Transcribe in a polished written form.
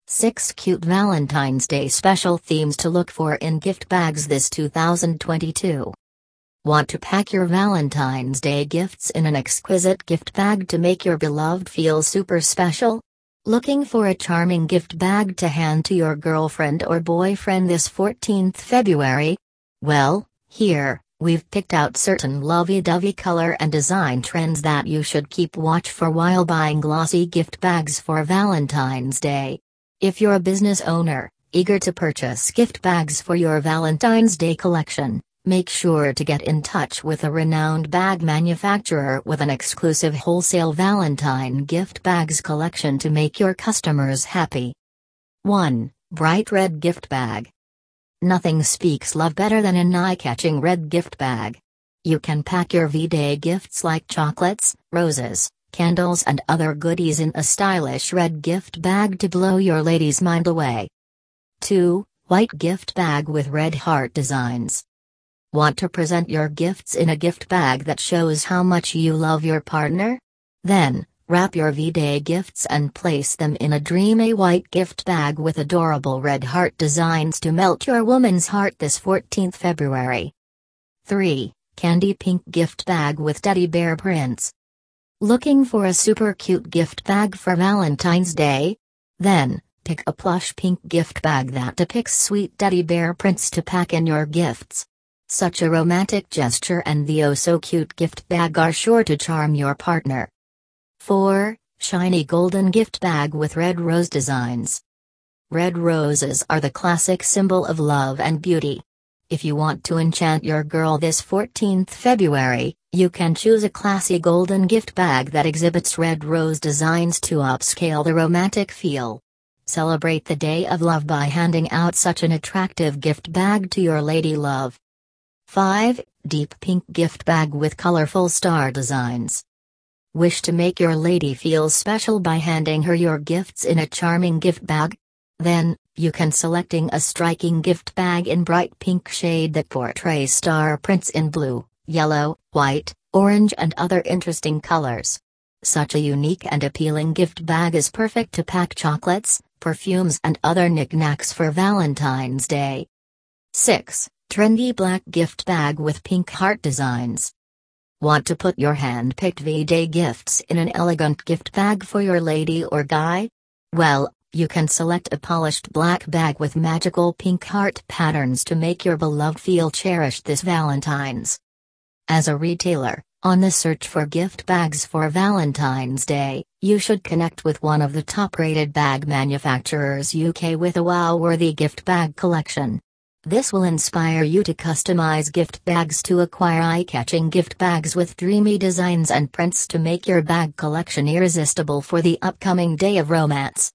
6 cute Valentine's Day special themes to look for in gift bags this 2022. Want to pack your Valentine's Day gifts in an exquisite gift bag to make your beloved feel super special? Looking for a charming gift bag to hand to your girlfriend or boyfriend this 14th February? Well, here, we've picked out certain lovey-dovey color and design trends that you should keep watch for while buying glossy gift bags for Valentine's Day. If you're a business owner, eager to purchase gift bags for your Valentine's Day collection, make sure to get in touch with a renowned bag manufacturer with an exclusive wholesale Valentine gift bags collection to make your customers happy. 1. Bright Red Gift Bag. Nothing speaks love better than an eye-catching red gift bag. You can pack your V-Day gifts like chocolates, roses, candles and other goodies in a stylish red gift bag to blow your lady's mind away. 2. White Gift Bag with red heart designs. Want to present your gifts in a gift bag that shows how much you love your partner? Then, wrap your V-Day gifts and place them in a dreamy white gift bag with adorable red heart designs to melt your woman's heart this 14th February. 3. Candy Pink Gift Bag with Teddy Bear Prints. Looking for a super cute gift bag for Valentine's Day? Then, pick a plush pink gift bag that depicts sweet teddy bear prints to pack in your gifts. Such a romantic gesture and the oh-so-cute gift bag are sure to charm your partner. 4. Shiny Golden Gift Bag with red rose designs. Red roses are the classic symbol of love and beauty. If you want to enchant your girl this 14th February, you can choose a classy golden gift bag that exhibits red rose designs to upscale the romantic feel. Celebrate the day of love by handing out such an attractive gift bag to your lady love. 5. Deep Pink Gift Bag with colorful star designs. Wish to make your lady feel special by handing her your gifts in a charming gift bag? Then, you can selecting a striking gift bag in bright pink shade that portrays star prints in blue, yellow, white, orange and other interesting colors. Such a unique and appealing gift bag is perfect to pack chocolates, perfumes and other knickknacks for Valentine's Day. 6. Trendy Black Gift Bag with pink heart designs. Want to put your hand-picked V-Day gifts in an elegant gift bag for your lady or guy? Well, you can select a polished black bag with magical pink heart patterns to make your beloved feel cherished this Valentine's. As a retailer, on the search for gift bags for Valentine's Day, you should connect with one of the top-rated bag manufacturers UK with a wow-worthy gift bag collection. This will inspire you to customize gift bags to acquire eye-catching gift bags with dreamy designs and prints to make your bag collection irresistible for the upcoming day of romance.